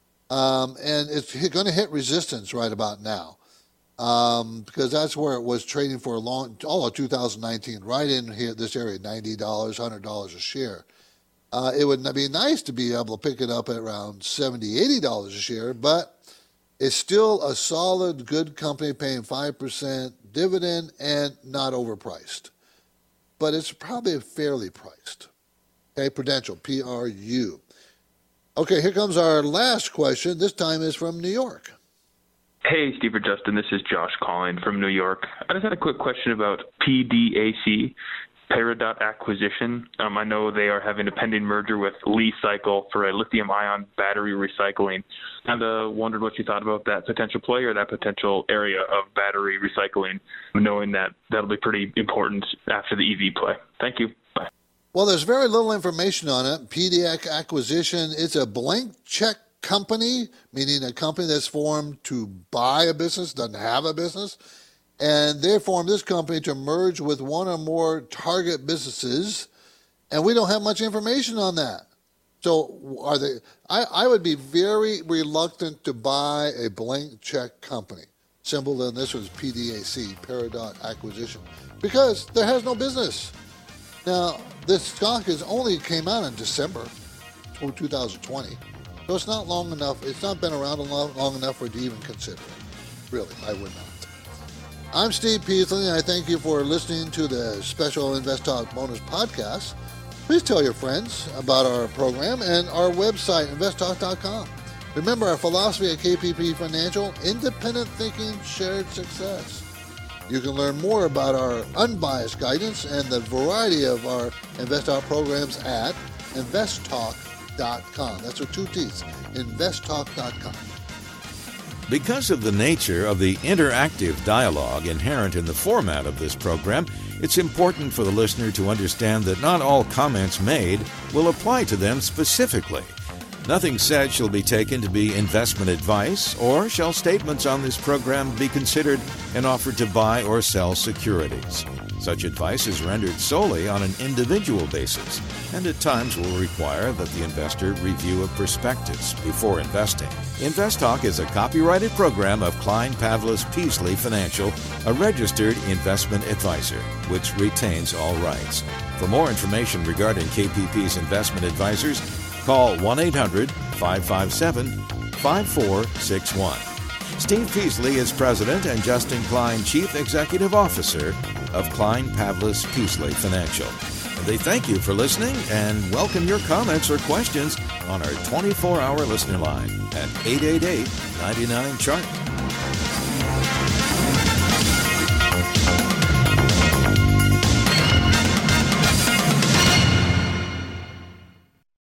and it's going to hit resistance right about now. Because that's where it was trading for all of 2019, right in here, this area, $90, $100 a share. It would be nice to be able to pick it up at around $70, $80 a share, but it's still a solid, good company paying 5% dividend and not overpriced. But it's probably fairly priced. Okay, Prudential, PRU. Okay, here comes our last question. This time is from New York. Hey, Steve or Justin, this is Josh calling from New York. I just had a quick question about PDAC, Peridot Acquisition. I know they are having a pending merger with Li-Cycle for a lithium-ion battery recycling. Kind of wondered what you thought about that potential play or that potential area of battery recycling, knowing that that'll be pretty important after the EV play. Thank you. Bye. Well, there's very little information on it. PDAC Acquisition, it's a blank check company, meaning a company that's formed to buy a business, doesn't have a business, and they formed this company to merge with one or more target businesses, and we don't have much information on that. So I would be very reluctant to buy a blank check company. Symbol then this was PDAC, Peridot Acquisition, because there has no business. Now, this stock only came out in December. 2020. So it's not long enough. It's not been around long enough for you to even consider it. Really, I would not. I'm Steve Peasley, and I thank you for listening to the special Invest Talk bonus podcast. Please tell your friends about our program and our website, investtalk.com. Remember our philosophy at KPP Financial, independent thinking, shared success. You can learn more about our unbiased guidance and the variety of our InvestTalk programs at investtalk.com. That's with 2 T's, investtalk.com. Because of the nature of the interactive dialogue inherent in the format of this program, it's important for the listener to understand that not all comments made will apply to them specifically. Nothing said shall be taken to be investment advice, or shall statements on this program be considered an offer to buy or sell securities. Such advice is rendered solely on an individual basis, and at times will require that the investor review a prospectus before investing. InvestTalk is a copyrighted program of Klein Pavlis Peasley Financial, a registered investment advisor, which retains all rights. For more information regarding KPP's investment advisors, call 1-800-557-5461. Steve Peasley is President and Justin Klein Chief Executive Officer of Klein Pavlis Peasley Financial. And they thank you for listening and welcome your comments or questions on our 24-hour listener line at 888-99-CHART.